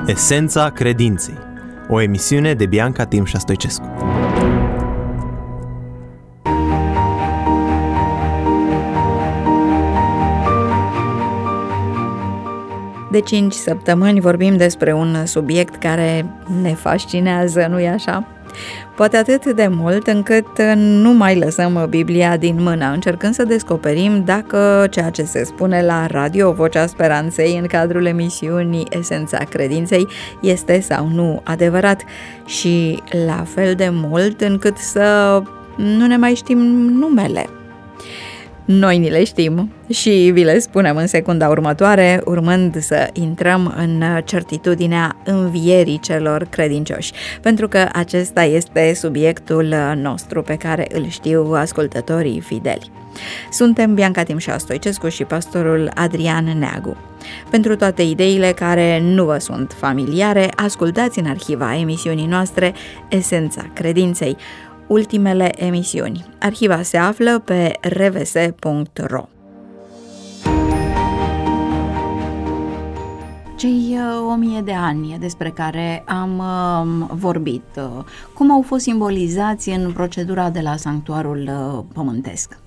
Esența credinței. O emisiune de Bianca Timșa Stoicescu. De 5 săptămâni vorbim despre un subiect care ne fascinează, nu-i așa? Poate atât de mult încât nu mai lăsăm Biblia din mână, încercând să descoperim dacă ceea ce se spune la radio Vocea Speranței în cadrul emisiunii Esența Credinței este sau nu adevărat, și la fel de mult încât să nu ne mai știm numele. Noi ni le știm și vi le spunem în secunda următoare, urmând să intrăm în certitudinea învierii celor credincioși, pentru că acesta este subiectul nostru pe care îl știu ascultătorii fideli. Suntem Bianca Timșa Stoicescu și pastorul Adrian Neagu. Pentru toate ideile care nu vă sunt familiare, ascultați în arhiva emisiunii noastre Esența Credinței, ultimele emisiuni. Arhiva se află pe rvs.ro. Cei 1000 de ani despre care am vorbit, cum au fost simbolizați în procedura de la sanctuarul pământesc?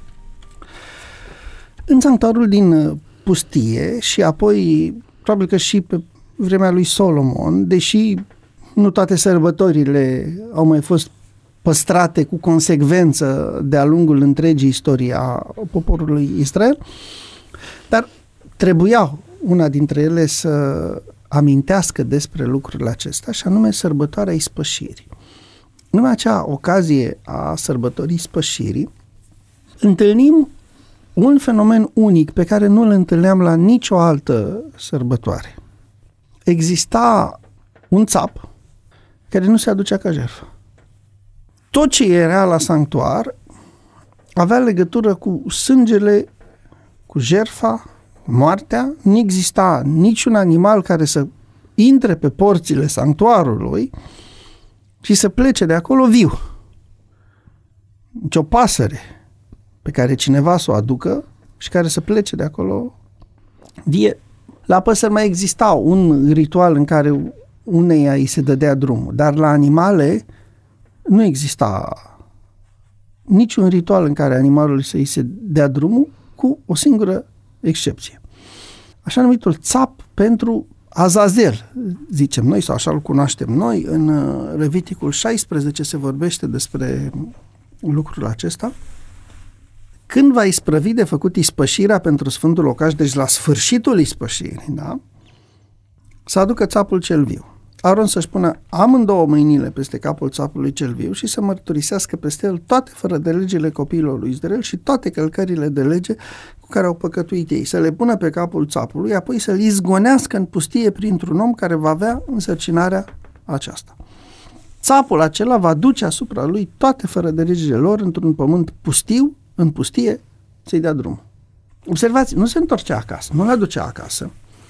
În sanctuarul din pustie și apoi, probabil că și pe vremea lui Solomon, deși nu toate sărbătorile au mai fost păstrate cu consecvență de-a lungul întregii istorii a poporului Israel, dar trebuiau una dintre ele să amintească despre lucrurile acestea, și anume sărbătoarea ispășirii. În acea ocazie a sărbătorii ispășirii întâlnim un fenomen unic pe care nu îl întâlneam la nicio altă sărbătoare. Exista un țap care nu se aducea ca jertfă. Tot ce era la sanctuar avea legătură cu sângele, cu jertfa, moartea. Nu exista niciun animal care să intre pe porțile sanctuarului și să plece de acolo viu. Nici o pasăre pe care cineva să o aducă și care să plece de acolo vie. La păsări mai exista un ritual în care uneia îi se dădea drumul, dar la animale nu exista niciun ritual în care animalul să-i se dea drumul, cu o singură excepție. Așa numitul țap pentru Azazel, zicem noi, sau așa îl cunoaștem noi. În Leviticul 16 se vorbește despre lucrul acesta. Când va isprăvi de făcut ispășirea pentru Sfântul Locaș, deci la sfârșitul ispășirii, da? Să aducă țapul cel viu. Aron să-și pună amândouă mâinile peste capul țapului cel viu și să mărturisească peste el toate fără de legile copiilor lui Israel și toate călcările de lege cu care au păcătuit ei. Să le pună pe capul țapului, apoi să-l izgonească în pustie printr-un om care va avea însărcinarea aceasta. Țapul acela va duce asupra lui toate fără de legile lor într-un pământ pustiu, în pustie, să-i dea drumul. Observați, nu se întorcea acasă, nu le ducea acasă,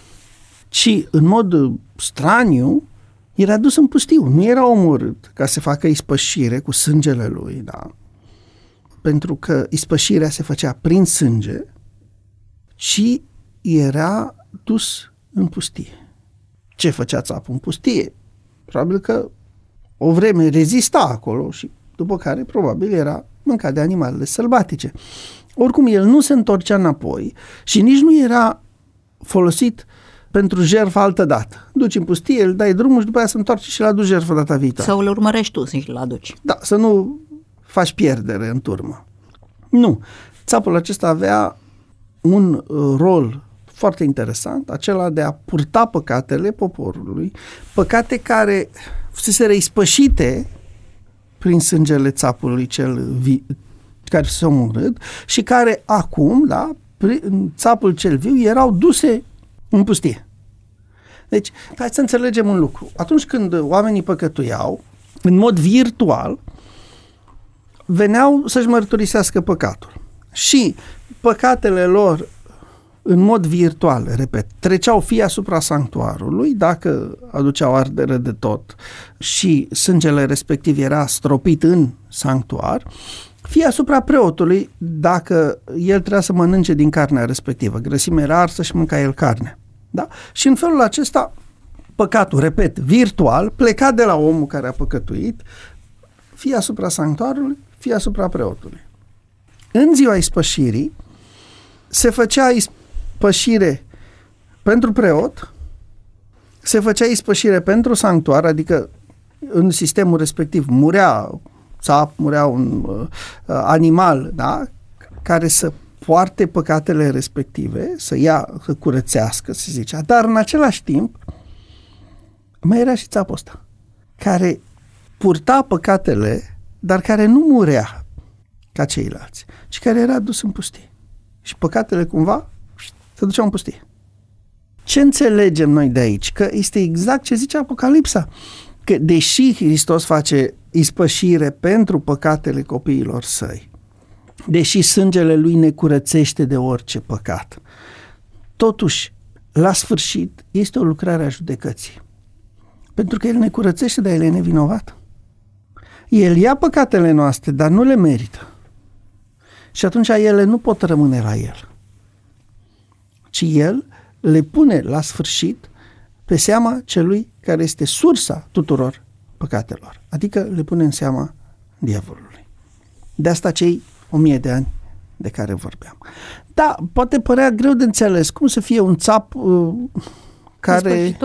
ci în mod straniu era dus în pustiu, nu era omorât ca să facă ispășire cu sângele lui, da? Pentru că ispășirea se făcea prin sânge, ci era dus în pustie. Ce făcea țapul în pustie? Probabil că o vreme rezista acolo și după care probabil era mâncat de animalele sălbatice. Oricum, el nu se întorcea înapoi și nici nu era folosit pentru jertfă altă dată. Duci în pustie, îl dai drumul și după aia se întoarce și îl aduci jertfă data viitoare. Sau îl urmărești tu să-l aduci. Da, să nu faci pierdere în turmă. Nu. Țapul acesta avea un rol foarte interesant, acela de a purta păcatele poporului, păcate care fuseseră ispășite prin sângele țapului care s-a omorât și care acum, da, prin țapul cel viu, erau duse în pustie. Deci, hai să înțelegem un lucru. Atunci când oamenii păcătuiau, în mod virtual, veneau să-și mărturisească păcatul. Și păcatele lor, în mod virtual, repet, treceau fie asupra sanctuarului, dacă aduceau ardere de tot și sângele respectiv era stropit în sanctuar, fie asupra preotului, dacă el trebuia să mănânce din carnea respectivă. Grăsimea era arsă și mânca el carnea. Da? Și în felul acesta păcatul, repet, virtual, pleca de la omul care a păcătuit, fie asupra sanctuarului, fie asupra preotului. În ziua ispășirii se făcea ispășire pentru preot, se făcea ispășire pentru sanctuar, adică în sistemul respectiv murea țap, murea un animal, da? Care să poarte păcatele respective, să curățească, să zicea, dar în același timp mai era și țapul ăsta, care purta păcatele, dar care nu murea ca ceilalți, ci care era dus în pustie. Și păcatele cumva se duceau în pustie. Ce înțelegem noi de aici? Că este exact ce zice Apocalipsa, că deși Hristos face ispășire pentru păcatele copiilor săi, deși sângele lui ne curățește de orice păcat, totuși, la sfârșit, este o lucrare a judecății. Pentru că El ne curățește, dar El e nevinovat. El ia păcatele noastre, dar nu le merită. Și atunci ele nu pot rămâne la El. Ci El le pune la sfârșit pe seama celui care este sursa tuturor păcatelor. Adică le pune în seama diavolului. De asta cei 1000 de ani de care vorbeam. Da, poate părea greu de înțeles. Cum să fie un țap care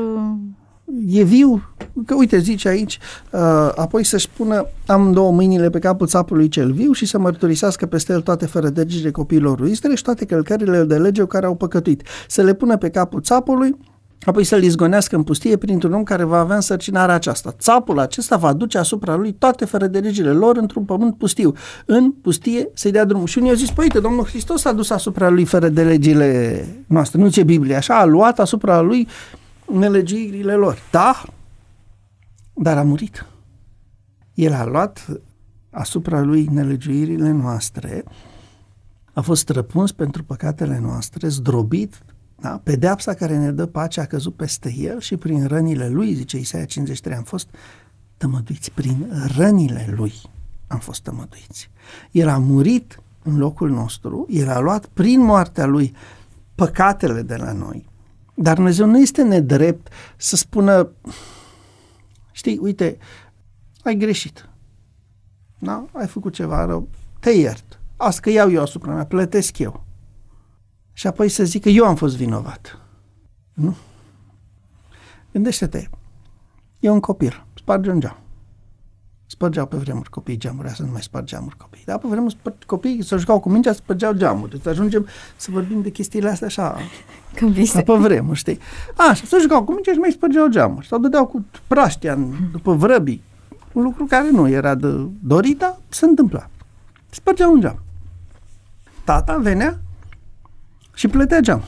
e viu? Că uite, zice aici, apoi să-și pună amândouă mâinile pe capul țapului cel viu și să mărturisească peste el toate fărădegile copiilor lui Israel și toate călcările de lege care au păcătuit. Să le pună pe capul țapului, apoi să-l izgonească în pustie printr-un om care va avea însărcinarea aceasta. Țapul acesta va duce asupra lui toate fărădegile lor într-un pământ pustiu. În pustie să-i dea drumul. Și unii au zis, păi, uite, Domnul Hristos a dus asupra lui fărădelegile noastre. Nu zice Biblia așa, a luat asupra lui nelegiuirile lor. Da, dar a murit. El a luat asupra lui nelegiuirile noastre, a fost străpuns pentru păcatele noastre, zdrobit, da? Pedeapsa care ne dă pace a căzut peste el și prin rănile lui, zice Isaia 53, am fost tămăduiți. Prin rănile lui am fost tămăduiți. El a murit în locul nostru, el a luat prin moartea lui păcatele de la noi. Dar Dumnezeu nu este nedrept să spună, știi, uite, ai greșit, da? Ai făcut ceva rău, te iert, asta că iau eu asupra mea, plătesc eu. Și apoi să zic că eu am fost vinovat. Nu. Gândește-te, e un copil, sparge un geam. Spărgeau pe vremuri copiii geamuri, să nu mai sparg geamuri copiii. Dar pe vremuri copiii se jucau cu mingea, spărgeau geamuri. Să ajungem să vorbim de chestiile astea așa, pe vremuri, știi? Așa, se jucau cu mingea și mai spărgeau geamuri. Sau dădeau cu praștia după vrăbii. Un lucru care nu era de dorit, dar se întâmpla. Spărgeau un geam. Tata venea și plătea geam.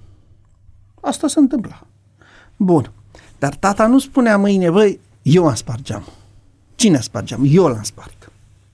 Asta se întâmpla. Bun. Dar tata nu spunea mâine, băi, eu am spart geamul. Cine a spart geamul? Eu l-am spart.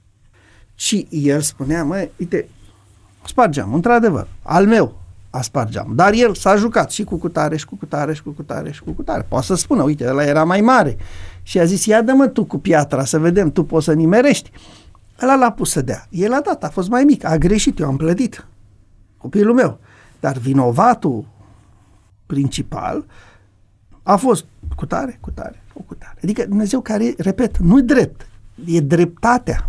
Și el spunea, măi, uite, spart geamul, într-adevăr, al meu a spart geamul. Dar el s-a jucat și cu cutare, și cu cutare, și cu cutare, și cu cutare. Poate să spună, uite, ăla era mai mare. Și a zis, ia dă-mă tu cu piatra, să vedem, tu poți să nimerești. Ăla l-a pus să dea. El a dat, a fost mai mic, a greșit, eu am plătit. Copilul meu. Dar vinovatul principal a fost cutare. Adică Dumnezeu care, repet, nu-i drept, e dreptatea.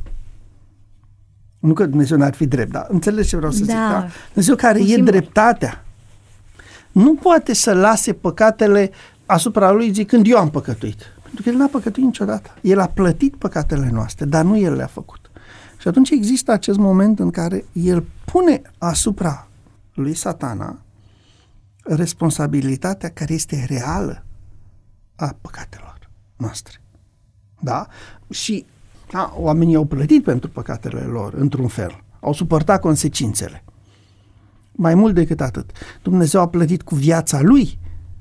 Nu că Dumnezeu n-ar fi drept, dar înțelegi ce vreau să zic, da? Dumnezeu care e dreptatea. Nu poate să lase păcatele asupra lui zicând eu am păcătuit. Pentru că El n-a păcătuit niciodată. El a plătit păcatele noastre, dar nu El le-a făcut. Și atunci există acest moment în care El pune asupra lui Satana responsabilitatea care este reală a păcatelor noastre. Da? Și oamenii au plătit pentru păcatele lor, într-un fel. Au suportat consecințele. Mai mult decât atât, Dumnezeu a plătit cu viața Lui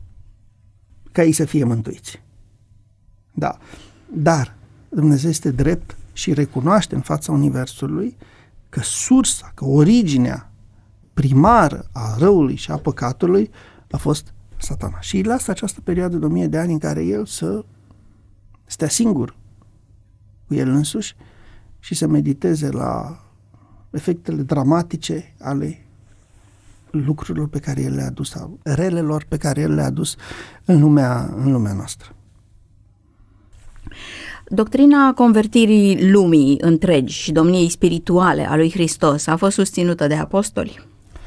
ca ei să fie mântuiți. Da. Dar Dumnezeu este drept și recunoaște în fața Universului că sursa, că originea primară a răului și a păcatului a fost Satana. Și îi lasă această perioadă de 1000 de ani în care el să stea singur cu el însuși și să mediteze la efectele dramatice ale lucrurilor pe care El le-a adus, sau relelor pe care El le-a adus în lumea noastră. Doctrina convertirii lumii întregi și domniei spirituale a lui Hristos a fost susținută de apostoli?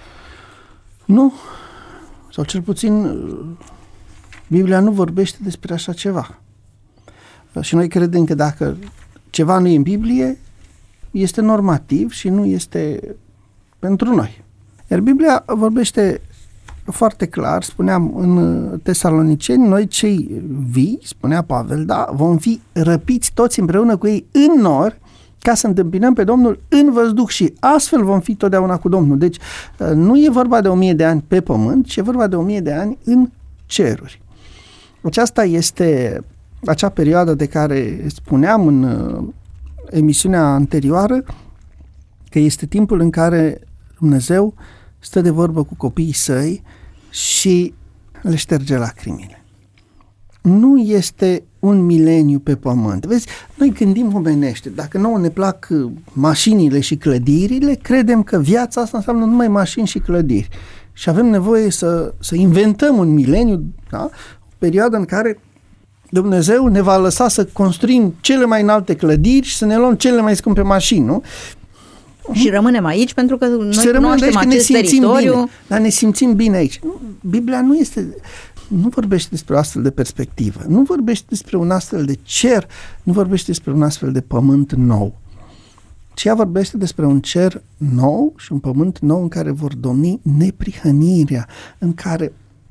Nu, sau cel puțin Biblia nu vorbește despre așa ceva. Și noi credem că dacă ceva nu e în Biblie, este normativ și nu este pentru noi. Iar Biblia vorbește foarte clar, spuneam în Tesaloniceni, noi cei vii, spunea Pavel, da, vom fi răpiți toți împreună cu ei în nori, ca să întâmpinăm pe Domnul în văzduh și astfel vom fi totdeauna cu Domnul. Deci nu e vorba de 1000 de ani pe pământ, ci e vorba de 1000 de ani în ceruri. Aceasta este acea perioadă de care spuneam în emisiunea anterioară, că este timpul în care Dumnezeu stă de vorbă cu copiii săi și le șterge lacrimile. Nu este un mileniu pe pământ. Vezi, noi gândim omenește. Dacă nouă ne plac mașinile și clădirile, credem că viața asta înseamnă numai mașini și clădiri. Și avem nevoie să inventăm un mileniu, da? O perioadă în care Dumnezeu ne va lăsa să construim cele mai înalte clădiri și să ne luăm cele mai scumpe mașini, nu? Și rămânem aici pentru că noi cunoaștem acest teritoriu. Bine, dar ne simțim bine aici. Biblia nu vorbește despre o astfel de perspectivă, nu vorbește despre un astfel de cer, nu vorbește despre un astfel de pământ nou. Ci ea vorbește despre un cer nou și un pământ nou în care vor domni neprihănirea, în care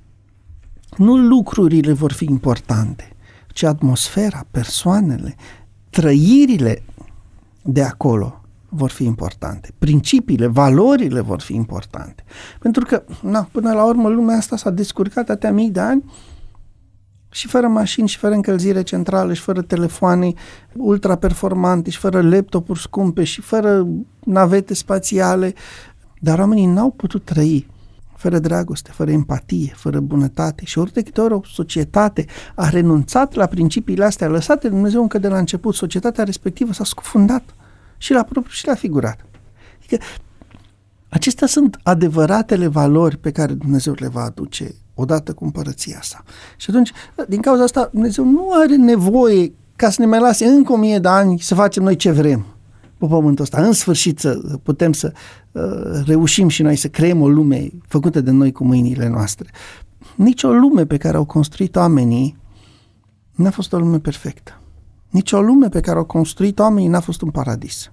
nu lucrurile vor fi importante, ci atmosfera, persoanele, trăirile de acolo vor fi importante. Principiile, valorile vor fi importante. Pentru că, până la urmă, lumea asta s-a descurcat atâtea mii de ani și fără mașini, și fără încălzire centrală, și fără telefoane ultraperformante, și fără laptopuri scumpe, și fără navete spațiale. Dar oamenii n-au putut trăi fără dragoste, fără empatie, fără bunătate. Și ori de câte ori o societate a renunțat la principiile astea lăsate de Dumnezeu încă de la început, societatea respectivă s-a scufundat. Și la propriu și la figurat. Adică, acestea sunt adevăratele valori pe care Dumnezeu le va aduce odată cu împărăția sa. Și atunci, din cauza asta, Dumnezeu nu are nevoie ca să ne mai lase încă 1000 de ani să facem noi ce vrem pe pământul ăsta. În sfârșit să putem să reușim și noi să creăm o lume făcută de noi cu mâinile noastre. Nici o lume pe care au construit oamenii n-a fost o lume perfectă. Nici o lume pe care au construit oamenii n-a fost un paradis.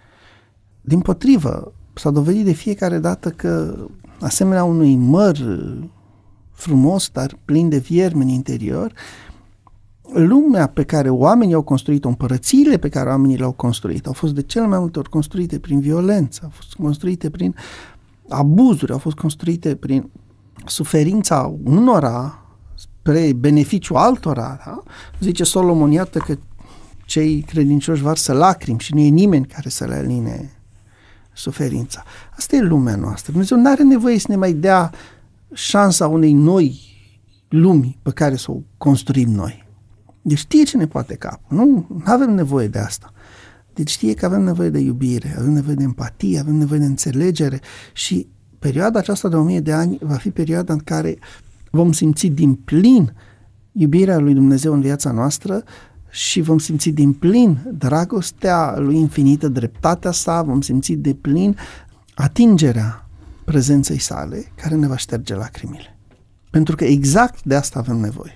Dimpotrivă, s-a dovedit de fiecare dată că, asemenea unui măr frumos, dar plin de viermi în interior, lumea pe care oamenii au construit-o, împărățiile pe care oamenii le-au construit, au fost de cele mai multe ori construite prin violență, au fost construite prin abuzuri, au fost construite prin suferința unora spre beneficiu altora. Da? Zice Solomon, iată că cei credincioși varsă lacrimi și nu e nimeni care să le aline suferința. Asta e lumea noastră. Dumnezeu nu are nevoie să ne mai dea șansa unei noi lumi pe care să o construim noi. Deci știe ce ne poate capul. Nu avem nevoie de asta. Deci știe că avem nevoie de iubire, avem nevoie de empatie, avem nevoie de înțelegere și perioada aceasta de 1000 de ani va fi perioada în care vom simți din plin iubirea lui Dumnezeu în viața noastră și vom simți din plin dragostea lui infinită, dreptatea sa, vom simți de plin atingerea prezenței sale care ne va șterge lacrimile. Pentru că exact de asta avem nevoie.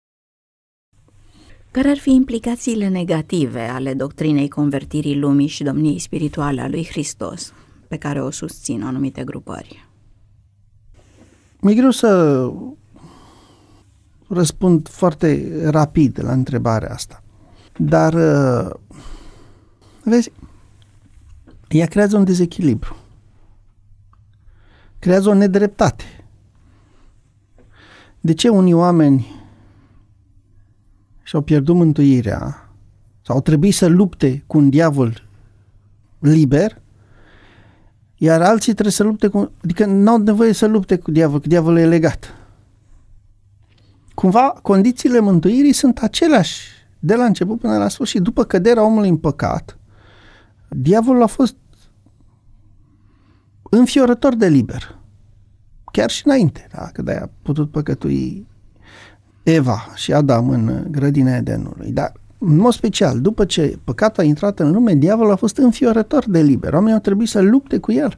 Care ar fi implicațiile negative ale doctrinei convertirii lumii și domniei spirituale a lui Hristos, pe care o susțin anumite grupări? Mi-e greu să răspund foarte rapid la întrebarea asta. Dar, vezi, ea creează un dezechilibru. Creează o nedreptate. De ce unii oameni și-au pierdut mântuirea sau au trebuit să lupte cu un diavol liber, iar alții trebuie să lupte cu... Adică n-au nevoie să lupte cu diavolul, că diavolul e legat. Cumva, condițiile mântuirii sunt aceleași de la început până la sfârșit. După căderea omului în păcat, diavolul a fost înfiorător de liber. chiar și înainte, da? Că de-aia a putut păcătui Eva și Adam în grădina Edenului. Dar, în mod special, după ce păcatul a intrat în lume, diavolul a fost înfiorător de liber. Oamenii au trebuit să lupte cu el.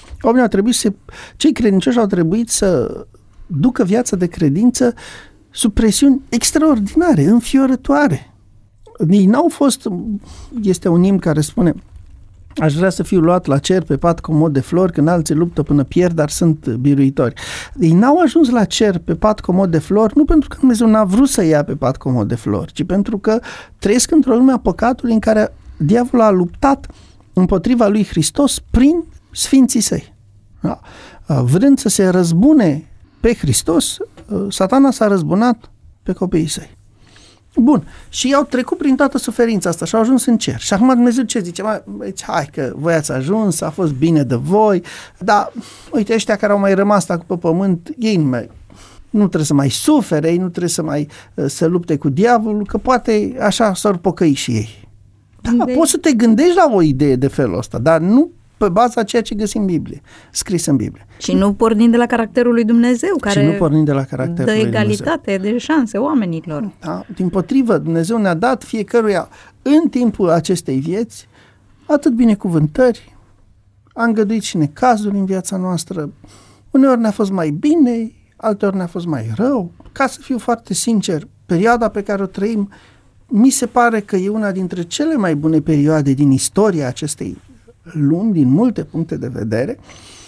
Cei credincioși au trebuit să ducă viața de credință sub presiuni extraordinare, înfiorătoare. Ei n-au fost, este un imn care spune: aș vrea să fiu luat la cer pe pat comod de flori, când alții luptă până pierd, dar sunt biruitori. Ei n-au ajuns la cer pe pat comod de flori, nu pentru că Dumnezeu n-a vrut să ia pe pat comod de flori, ci pentru că trăiesc într-o lume a păcatului în care diavolul a luptat împotriva lui Hristos prin sfinții săi. Da? Vrând să se răzbune pe Hristos, Satana s-a răzbunat pe copiii săi. Bun, și au trecut prin toată suferința asta și au ajuns în cer. Și acum Dumnezeu ce zice? Hai că voi ați ajuns, a fost bine de voi, dar uite, ăștia care au mai rămas acum pe pământ, ei nu trebuie să mai sufere, ei nu trebuie să lupte cu diavolul, că poate așa s-ar pocăi și ei. Da, poți să te gândești la o idee de felul ăsta, dar nu pe baza ceea ce găsim în Biblie, scris în Biblie. Și nu pornind de la caracterul lui Dumnezeu, care dă egalitate de șanse oamenilor. Da? Dimpotrivă, Dumnezeu ne-a dat fiecăruia în timpul acestei vieți atât binecuvântări, a îngăduit și necazuri în viața noastră. Uneori ne-a fost mai bine, alteori ne-a fost mai rău. Ca să fiu foarte sincer, perioada pe care o trăim mi se pare că e una dintre cele mai bune perioade din istoria acestei lumi, din multe puncte de vedere,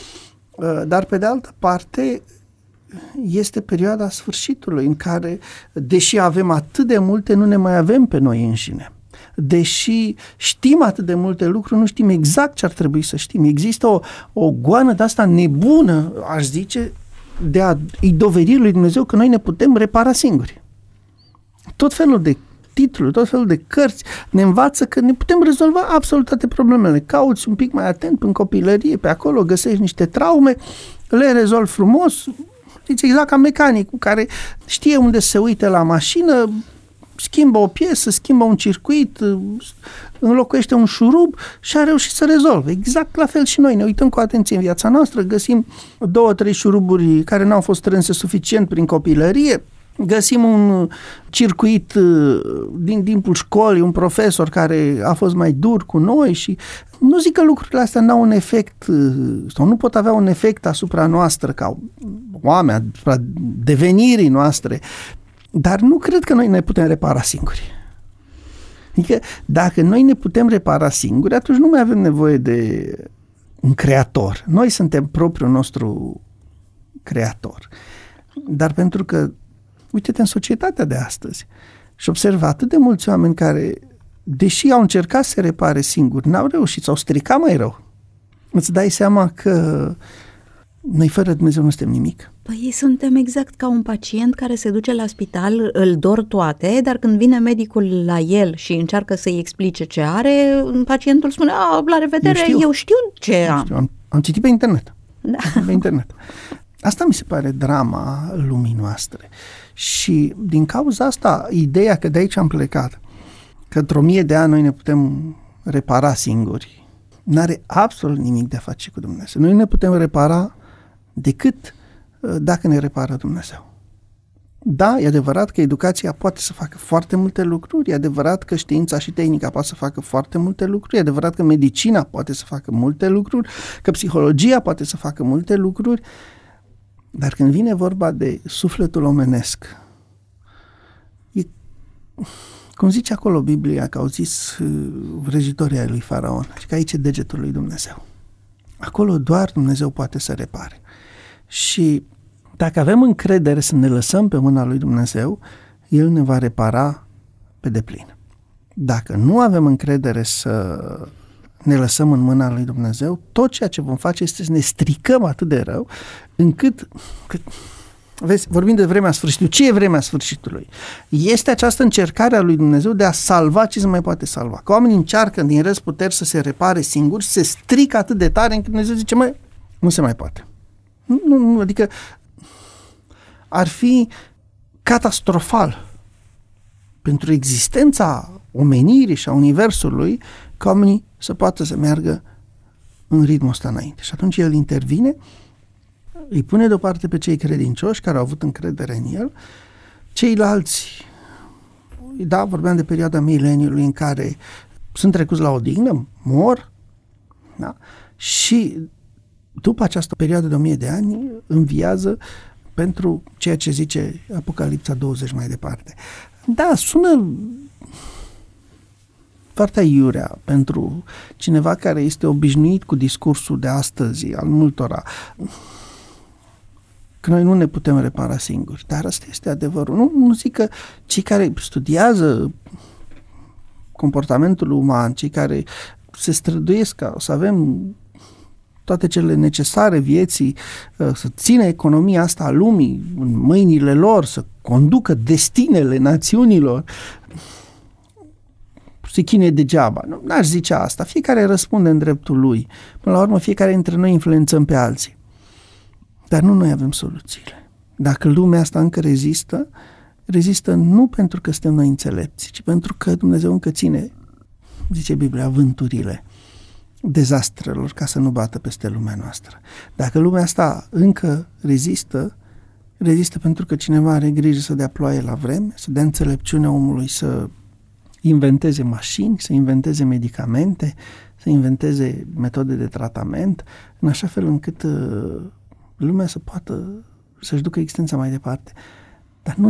dar pe de altă parte este perioada sfârșitului în care, deși avem atât de multe, nu ne mai avem pe noi înșine. Deși știm atât de multe lucruri, nu știm exact ce ar trebui să știm. Există o goană de asta nebună, aș zice, de a-i doveri lui Dumnezeu că noi ne putem repara singuri. Tot felul de titluri, tot felul de cărți ne învață că ne putem rezolva absolut toate problemele. Cauți un pic mai atent în copilărie, pe acolo găsești niște traume, le rezolvi frumos. Știți, exact ca mecanicul care știe unde se uite la mașină, schimbă o piesă, schimbă un circuit, înlocuiește un șurub și a reușit să rezolve. Exact la fel și noi. Ne uităm cu atenție în viața noastră, găsim 2-3 șuruburi care n-au fost strânse suficient prin copilărie, găsim un circuit din timpul școlii, un profesor care a fost mai dur cu noi și nu zic că lucrurile astea n-au un efect sau nu pot avea un efect asupra noastră ca oameni, asupra devenirii noastre, dar nu cred că noi ne putem repara singuri. Adică dacă noi ne putem repara singuri, atunci nu mai avem nevoie de un creator. Noi suntem propriul nostru creator. Dar pentru că uite-te în societatea de astăzi și observă atât de mulți oameni care, deși au încercat să se repare singuri, n-au reușit, s-au stricat mai rău. Îți dai seama că noi fără Dumnezeu nu suntem nimic. Păi suntem exact ca un pacient care se duce la spital, îl dor toate, dar când vine medicul la el și încearcă să-i explice ce are, pacientul spune: la revedere, eu știu ce am. Am citit pe internet. Da. Pe internet. Asta mi se pare drama lumii noastre. Și din cauza asta, ideea că de aici am plecat, că într-o 1000 de ani noi ne putem repara singuri, n-are absolut nimic de a face cu Dumnezeu. Noi ne putem repara decât dacă ne repară Dumnezeu. Da, e adevărat că educația poate să facă foarte multe lucruri, e adevărat că știința și tehnica poate să facă foarte multe lucruri, e adevărat că medicina poate să facă multe lucruri, că psihologia poate să facă multe lucruri, dar când vine vorba de sufletul omenesc, e, cum zice acolo Biblia, că au zis vrăjitorii ai lui Faraon, și că aici e degetul lui Dumnezeu. Acolo doar Dumnezeu poate să repare. Și dacă avem încredere să ne lăsăm pe mâna lui Dumnezeu, El ne va repara pe deplin. Dacă nu avem încredere să ne lăsăm în mâna lui Dumnezeu, tot ceea ce vom face este să ne stricăm atât de rău, încât vezi, vorbim de vremea sfârșitului. Ce e vremea sfârșitului? Este această încercare a lui Dumnezeu de a salva ce se mai poate salva. Că oamenii încearcă din răzputeri să se repare singuri, se strică atât de tare încât Dumnezeu zice: nu se mai poate. Nu, adică ar fi catastrofal pentru existența omenirii și a universului ca oamenii să poată să meargă în ritmul ăsta înainte. Și atunci El intervine îi pune deoparte pe cei credincioși care au avut încredere în el, ceilalți, da, vorbeam de perioada mileniului în care sunt trecuți la odihnă, mor, da? Și după această perioadă de 1000 de ani înviază pentru ceea ce zice Apocalipsa 20 mai departe. Da, sună foarte aiurea pentru cineva care este obișnuit cu discursul de astăzi al multora, că noi nu ne putem repara singuri, dar asta este adevărul. Nu zic că cei care studiază comportamentul uman, cei care se străduiesc ca să avem toate cele necesare vieții, să țină economia asta a lumii în mâinile lor, să conducă destinele națiunilor, se chinuie degeaba. N-aș zice asta. Fiecare răspunde în dreptul lui. Până la urmă, fiecare dintre noi influențăm pe alții. Dar nu noi avem soluțiile. Dacă lumea asta încă rezistă nu pentru că suntem noi înțelepți, ci pentru că Dumnezeu încă ține, zice Biblia, vânturile dezastrelor ca să nu bată peste lumea noastră. Dacă lumea asta încă rezistă pentru că cineva are grijă să dea ploaie la vreme, să dea înțelepciunea omului să inventeze mașini, să inventeze medicamente, să inventeze metode de tratament, în așa fel încât lumea să poată să-și ducă existența mai departe. Dar nu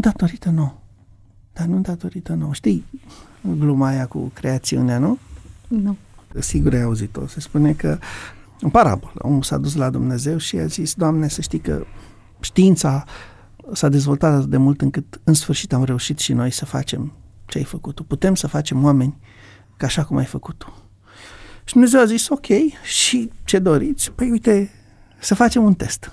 datorită nouă. Știi gluma aia cu creațiunea, nu? Nu. Sigur ai auzit-o. Se spune că, în parabolă, omul s-a dus la Dumnezeu și a zis: Doamne, să știi că știința s-a dezvoltat atât de mult încât în sfârșit am reușit și noi să facem ce ai făcut tu. Putem să facem oameni ca așa cum ai făcut tu. Și Dumnezeu a zis: ok, și ce doriți? Păi uite, să facem un test.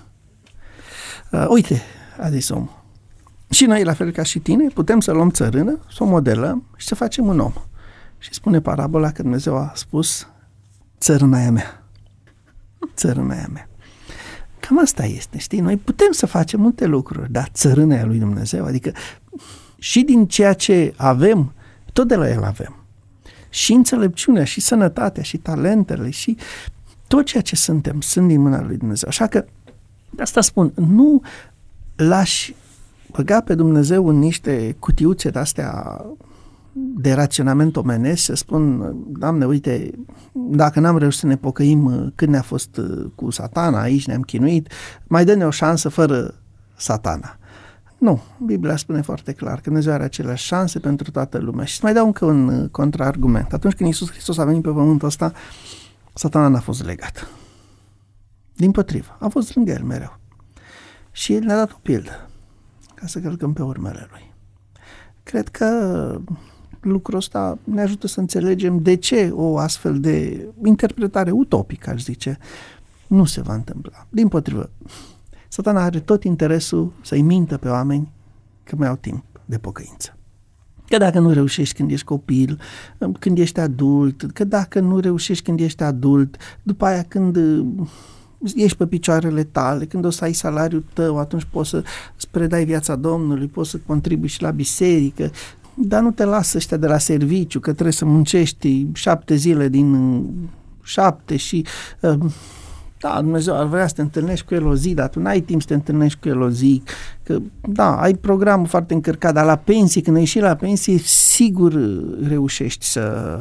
Uite, a zis omul, și noi, la fel ca și tine, putem să luăm țărână, să o modelăm și să facem un om. Și spune parabola că Dumnezeu a spus: țărâna e a mea. Țărâna e a mea. Cam asta este, știi? Noi putem să facem multe lucruri, dar țărâna e a lui Dumnezeu, adică și din ceea ce avem, tot de la El avem. Și înțelepciunea, și sănătatea, și talentele, și tot ceea ce suntem, sunt din mâna lui Dumnezeu. Așa că, de asta spun, nu lași băga pe Dumnezeu în niște cutiuțe de-astea de raționament omenesc, să spun: Doamne, uite, dacă n-am reușit să ne pocăim când ne-a fost cu Satana, aici ne-am chinuit, mai dă-ne o șansă fără Satana. Nu, Biblia spune foarte clar că Dumnezeu are aceleași șanse pentru toată lumea. Și mai dau încă un contraargument. Atunci când Iisus Hristos a venit pe pământul ăsta, Satana n-a fost legat. Dimpotrivă, a fost lângă El mereu. Și El ne-a dat o pildă ca să călcăm pe urmele Lui. Cred că lucrul ăsta ne ajută să înțelegem de ce o astfel de interpretare utopică, aș zice, nu se va întâmpla. Dimpotrivă, Satana are tot interesul să-i mintă pe oameni că mai au timp de pocăință. Că dacă nu reușești când ești copil, când ești adult, că dacă nu reușești când ești adult, după aia când ești pe picioarele tale, când o să ai salariul tău, atunci poți să-ți predai viața Domnului, poți să contribui și la biserică, dar nu te lasă ăștia de la serviciu, că trebuie să muncești 7 zile din 7 și da, Dumnezeu ar vrea să te întâlnești cu El o zi, dar tu n-ai timp să te întâlnești cu El o zi, că da, ai programul foarte încărcat, dar la pensie, când ai ieșit la pensie, sigur reușești să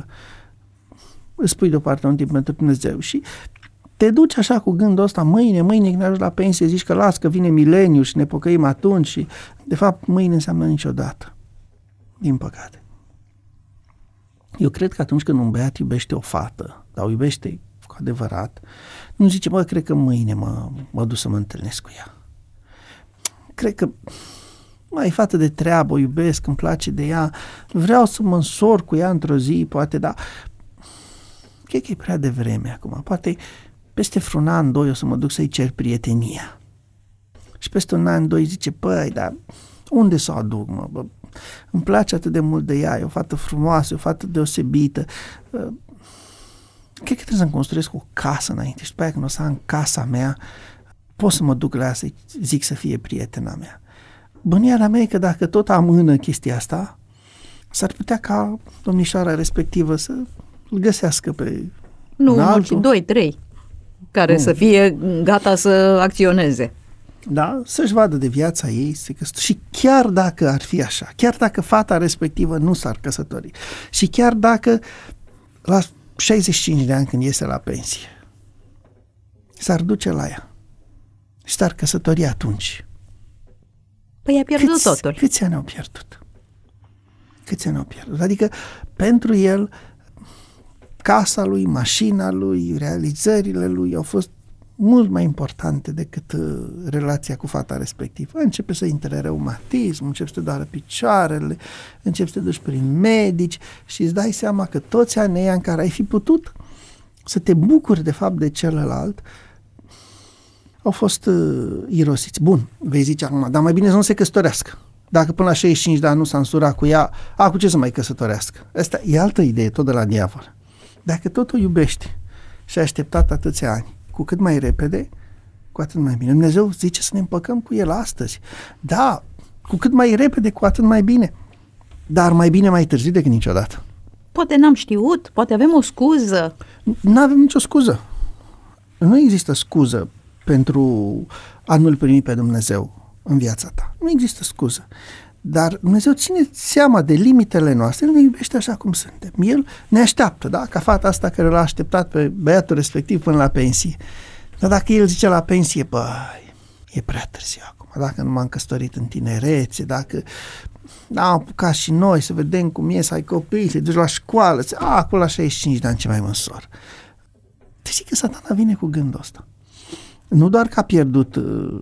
îți pui deoparte un timp pentru Dumnezeu și te duci așa cu gândul ăsta: mâine când ajungi la pensie, zici că las că vine mileniul și ne pocăim atunci și de fapt mâine înseamnă niciodată, din păcate. Eu cred că atunci când un băiat iubește o fată, dar o iubește cu adevărat, nu zice: bă, cred că mâine mă duc să mă întâlnesc cu ea. Cred că mai fată de treabă, o iubesc, îmi place de ea, vreau să mă însor cu ea într-o zi, poate, dar cred că e prea devreme acum. Poate peste vreun an, 2 o să mă duc să-i cer prietenia. Și peste un an, 2 zice: păi, dar unde să o aduc, mă? Bă, îmi place atât de mult de ea, e o fată frumoasă, e o fată deosebită. Cred că trebuie să-mi construiesc o casă înainte și după aia când o să am casa mea, pot să mă duc la ea să-i zic să fie prietena mea. Bănuiala mea e că dacă tot amână chestia asta, s-ar putea ca domnișoara respectivă să îl găsească pe nu, 2, 3, care să fie gata să acționeze. da, să-și vadă de viața ei, și chiar dacă ar fi așa, chiar dacă fata respectivă nu s-ar căsători și chiar dacă la 65 de ani când iese la pensie s-ar duce la ea și s-ar căsători atunci. Păi a pierdut totul. Câți ani au pierdut? Câți ani au pierdut? Adică pentru el casa lui, mașina lui, realizările lui au fost mult mai importante decât relația cu fata respectivă. Începe să intre reumatism, începe să te doară picioarele, începe să te duci prin medici și îți dai seama că toți anii ăia în care ai fi putut să te bucuri de fapt de celălalt au fost irosiți. Bun, vei zice acum, dar mai bine să nu se căsătorească. Dacă până la 65 de ani nu s-a însurat cu ea, cu ce să mai căsătorească? Asta e altă idee, tot de la diavol. Dacă tot o iubești și ai așteptat atâția ani, cu cât mai repede, cu atât mai bine. Dumnezeu zice să ne împăcăm cu El astăzi. Da, cu cât mai repede, cu atât mai bine. Dar mai bine mai târziu decât niciodată. Poate n-am știut, poate avem o scuză. Nu avem nicio scuză. Nu există scuză pentru a nu-L primi pe Dumnezeu în viața ta. Nu există scuză. Dar Dumnezeu ține seama de limitele noastre, El ne iubește așa cum suntem. El ne așteaptă, da? Ca fata asta care l-a așteptat pe băiatul respectiv până la pensie. Dar dacă el zice la pensie, băi, e prea târziu acum, dacă nu m-am căsătorit în tinerețe, dacă n-am apucat și noi să vedem cum e să ai copii, să duci la școală, acolo la 65 de ani ce mai mă însor. Te zic că Satana vine cu gândul ăsta. Nu doar că a pierdut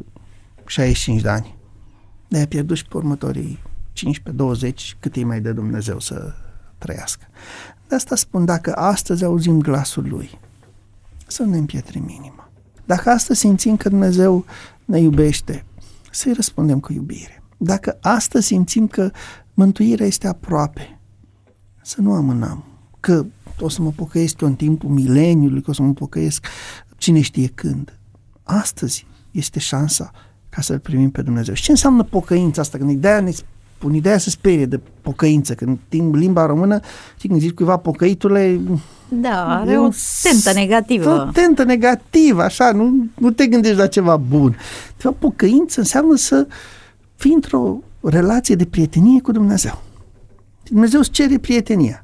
65 de ani, dar a pierdut și pe următorii 15-20, cât îi mai dă Dumnezeu să trăiască. De asta spun, dacă astăzi auzim glasul Lui, să ne împietrim inima. Dacă astăzi simțim că Dumnezeu ne iubește, să-i răspundem cu iubire. Dacă astăzi simțim că mântuirea este aproape, să nu amânăm, că o să mă pocăiesc eu în timpul mileniului, că o să mă pocăiesc cine știe când. Astăzi este șansa ca să-L primim pe Dumnezeu. Și ce înseamnă pocăința asta? Când ideea se sperie de pocăință, când în limba română, când zici cuiva pocăitule, da, are o tentă negativă. O tentă negativă, așa, nu te gândești la ceva bun. De fapt, pocăință înseamnă să fii într-o relație de prietenie cu Dumnezeu. Dumnezeu îți cere prietenia.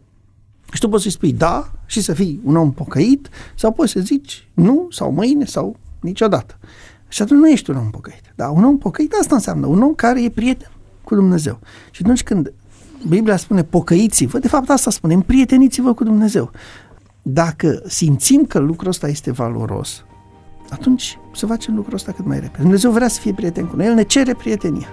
Și tu poți să-i spui da și să fii un om pocăit, sau poți să zici nu, sau mâine, sau niciodată. Și atunci nu ești un om pocăit. Dar un om pocăit, asta înseamnă un om care e prieten cu Dumnezeu. Și atunci când Biblia spune pocăiți-vă, de fapt asta spune, împrieteniți-vă cu Dumnezeu. Dacă simțim că lucrul ăsta este valoros, atunci să facem lucrul ăsta cât mai repede. Dumnezeu vrea să fie prieten cu noi, El ne cere prietenia.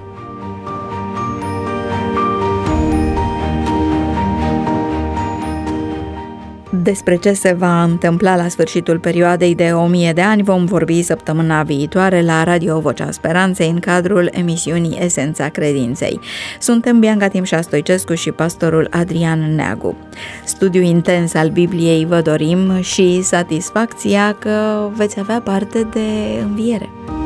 Despre ce se va întâmpla la sfârșitul perioadei de 1000 de ani vom vorbi săptămâna viitoare la Radio Vocea Speranței în cadrul emisiunii Esența Credinței. Suntem Bianca Timșa Stoicescu și pastorul Adrian Neagu. Studiu intens al Bibliei vă dorim și satisfacția că veți avea parte de înviere.